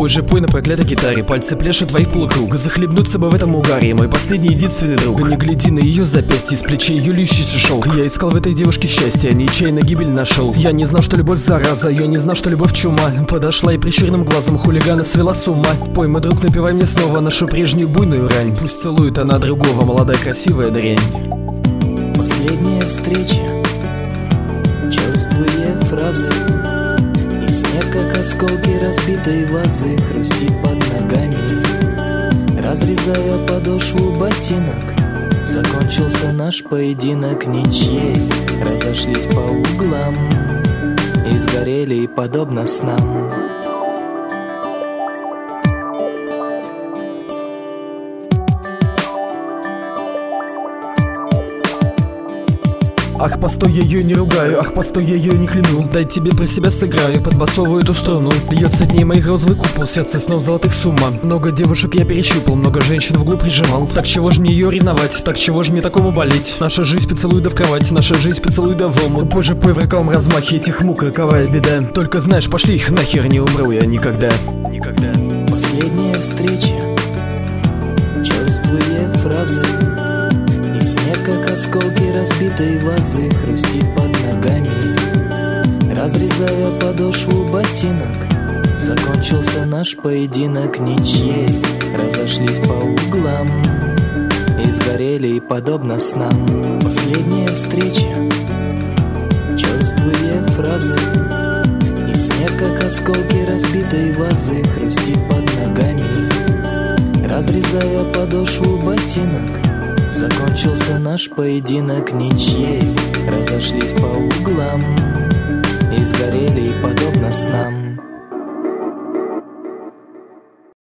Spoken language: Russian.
Позже пой на проклятой гитаре, пальцы пляшут твоих полукруг. Захлебнуться бы в этом угаре, мой последний единственный друг. Не гляди на ее запястье, с плечей ее льющийся шелк. Я искал в этой девушке счастье, нечаянно гибель нашел. Я не знал, что любовь зараза, я не знал, что любовь чума. Подошла и прищуренным глазом хулигана свела с ума. Пой, мой друг, напевай мне снова нашу прежнюю буйную рань. Пусть целует она другого, молодая красивая дрянь. Последняя встреча, черствые фразы, и снег, как осколки разбитой вазы, хрустит под ногами, разрезая подошву ботинок. Закончился наш поединок ничьей, разошлись по углам и сгорели подобно снам. Ах, постой, я ее не ругаю, ах, постой, я ее не кляну. Дай тебе про себя сыграю под басовую эту струну. Льется дней моих розовый купол, сердце снов золотых сумма. Много девушек я перещупал, много женщин в углу прижимал. Так чего ж мне ее ревновать, так чего ж мне такому болеть? Наша жизнь поцелуй да в кровать, наша жизнь поцелуй да в омут. Позже пой в роковом размахе этих мук роковая беда. Только знаешь, пошли их нахер, не умру я никогда. Никогда. Последняя встреча, черствые фразы, и снег, как осколки разбитой вазы, хрустит под ногами, разрезая подошву ботинок. Закончился наш поединок ничьей, разошлись по углам и сгорели подобно снам. Последняя встреча, черствые фразы, и снег, как осколки разбитой вазы, хрустит под ногами, разрезая подошву ботинок. Закончился наш поединок ничьей, разошлись по углам и сгорели подобно снам.